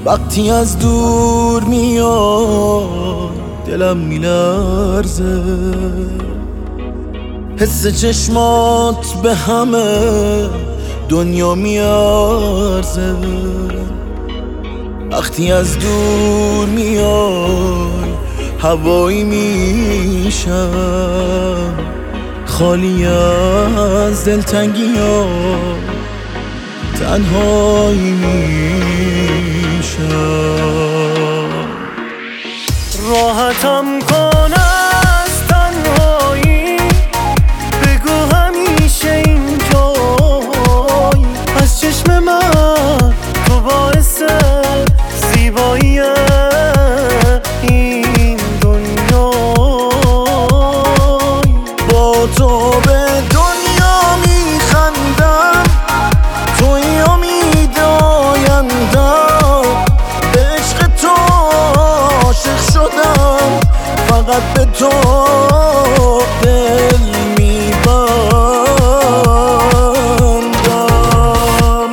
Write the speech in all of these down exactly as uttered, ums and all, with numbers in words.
وقتی از دور میاد دلم میلرزه، حس چشمات به همه دنیا میارزه. وقتی از دور میای هوایی میشم، خالی از دلتنگی ها تنهایی میشم. راحتم کن از تنهایی، بگو همیشه اینجایی. از چشم من تو باعث زیبایی این دنیایی. با تو به دنیا میخندم، توی امید آیندم. به عشق تو عاشق شدم، فقط به تو دل میبندم.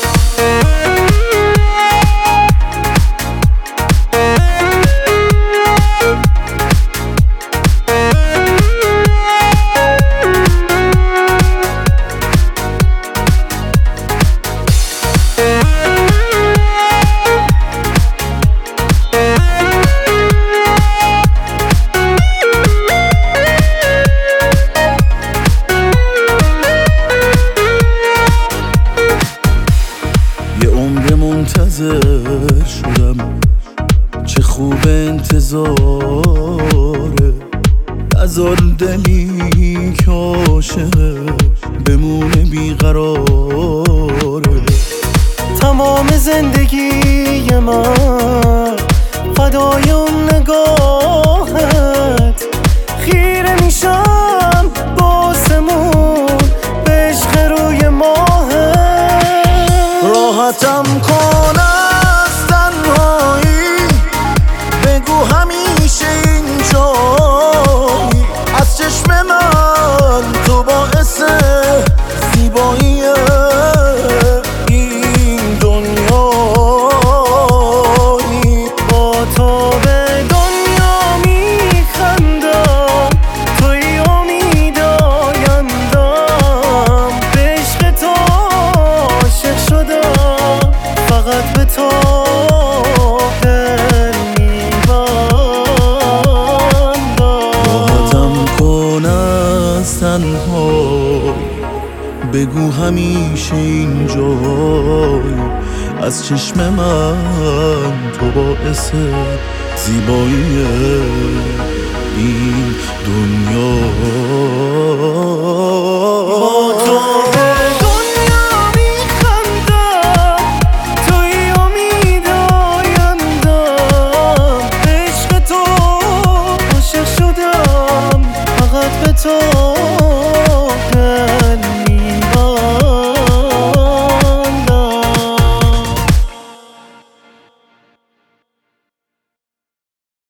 منتظر شدم، چه خوب انتظاره. نذار دلی که عاشقه بمونه بیقراره. تمام زندگی من فدای اون نگاهت، خیره میشم باسمون به عشق روی ماهت. راحتم کن از تنهایی، بگو همیشه اینجایی. از چشم من تو باعث زیبایی این دنیایی. با تو به دنیا میخندم، توی امید آیندم. به عشق تو عاشق شدم، فقط به تو دل میبندم. راحتم کن از تنهایی، بگو همیشه اینجایی. از چشم من تو باعث زیبایی این دنیا. تو